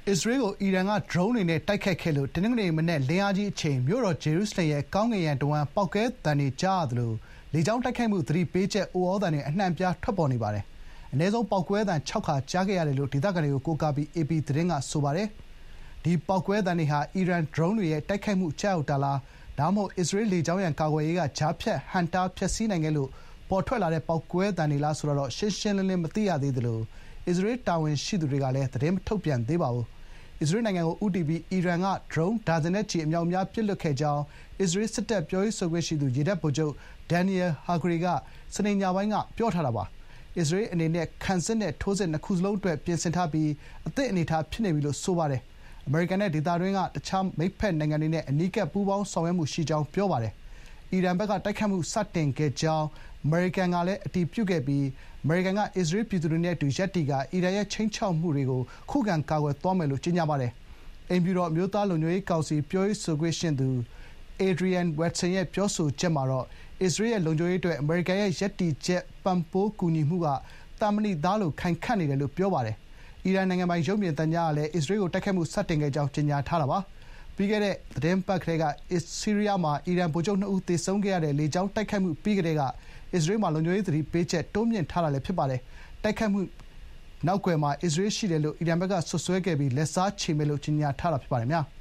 အစ္စရေးကိုအီရန်ကဒရုန်းတွေနဲ့တိုက်ခိုက်ခဲ့လို့တနင်္ဂနွေမနက်လင်းအားကြီးအချိန်မြို့တော်ဂျေရုဆလင်ရဲ့ကောင်းကင်ယံတဝန်းပေါက်ကွဲသံတွေကြားရသလိုလေကြောင်းတိုက်ခိုက်မှုသတိပေးချက်ဥသြသံတွေအနှံ့အပြားထွက်ပေါ်နေပါတယ်။အနည်းဆုံးပေါက်ကွဲသံ6 ခါကြားခဲ့ရတယ်လို့ဒေသခံတွေကိုကိုးကားပြီး AP သတင်းကဆိုပါတယ်။ဒီပေါက်ကွဲသံတွေဟာအီရန်ဒရုန်းတွေရဲ့တိုက်ခိုက်မှုကျရောက်တာလားဒါမှမဟုတ်အစ္စရေးလေကြောင်းရန်ကာကွယ်ရေးကကြားဖြတ်ဟန့်တားဖျက်ဆီးနိုင်ခဲ့လို့ပေါ်ထွက်လာတဲ့ပေါက်ကွဲသံတွေလားဆိုတာတော့ရှင်းရှင်းလင်းလင်းမသိရသေးသလိုအစ္စရေးတာဝန်ရှိသူတွေကလည်းသတင်းမထုတ်ပြန်သေးပါဘူး။အစ္စရေးနိုင်ငံကိုဦးတည်ပြီးအီရန်ကဒရုန်းဒါဇင်နဲ့ချီအမြောက်အများပစ်လွှတ်ခဲ့ကြောင်းအစ္စရေးစစ်တပ်ပြောရေးဆိုခွင့်ရှိသူရေတပ်ဗိုလ်ချုပ်ဒန်နီယယ်ဟာဂရီကစနေညပိုင်းကပြောထားတာပါ။အစ္စရေးအနေနဲ့ခံစစ်နဲ့ထိုးစစ်နှစ်ခုစလုံးအတွက်ပြင်ဆင်ထားပြီးအသင့်အနေအထားဖြစ်နေပြီလို့ဆိုပါတယ်။အမေရိကန်နဲ့ဒေသတွင်းကတခြားမိတ်ဖက်နိုင်ငံတွေနဲ့အနီးကပ်ပူးပေါင်းဆောင်ရွက်မှုရှိကြောင်းပြောပါတယ်။အီရန်ဘက်ကတိုက်ခိုက်မှုစတင်ခဲ့ကြောင်းအမေရိကန်ကလည်းအတည်ပြုခဲ့ပြီးအမေရိကန်ကအစ္စရေးပြည်သူတွေနဲ့အတူရပ်တည်ကာအီရန်ရဲ့ခြိမ်းခြောက်မှုတွေကိုခုခံကာကွယ်သွားမယ်လို့ကြေညာပါတယ်။အိမ်ဖြူတော်အမျိုးသားလုံခြုံရေးကောင်စီပြောရေးဆိုခွင့်ရှိသူအေဒရီယန်ဝက်ဆင်ရဲ့ပြောဆိုချက်မှာတော့အစ္စရေးရဲ့လုံခြုံရေးအတွက်အမေရိကန်ရဲ့ရပ်တည်ချက်ပံ့ပိုးကူညီမှုကသာမဏေသားလိုခိုင်ခန့်နေတယ်လို့ပြောပါတယ်။အီရန်နိုင်ငံပိုင်ရုပ်မြင်သံကြားကလည်းအစ္စရေးကိုတိုက်ခိုက်မှုစတင်ခဲ့ကြောင်းကြေညာထားတာပါ။ပြီးခဲ့တဲ့သီတင်းပတ်ကတည်းကဆီးရီးယားမှာအီရန်ဗိုလ်ချုပ်2 ဦးသေဆုံးခဲ့ရတဲ့လေကြောင်းတိုက်ခိုက်မှုပြီးကတည်းကအစ္စရေးမှာလုံခြုံရေးသတိပေးချက်တိုးမြှင့်ထားတာလည်းဖြစ်ပါတယ်။တိုက်ခိုက်မှုနောက်ကွယ်မှာအစ္စရေးရှိတယ်လို့အီရန်ဘက်ကစွပ်စွဲခဲ့ပြီးလက်စားချေမယ်လို့ကြေညာထားတာဖြစ်ပါတယ်။